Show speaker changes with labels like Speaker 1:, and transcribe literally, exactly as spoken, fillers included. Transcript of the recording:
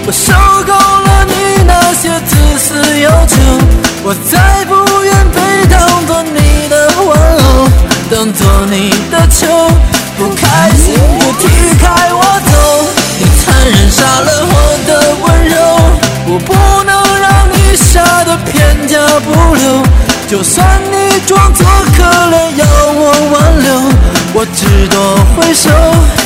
Speaker 1: 我受够了你那些自私要求，我再不愿被当作你的玩偶，当作你的球，不开心就踢开我走。你残忍杀了我的温柔，我不能让你傻得片甲不留，就算你装作可怜要我挽留，我只多挥手。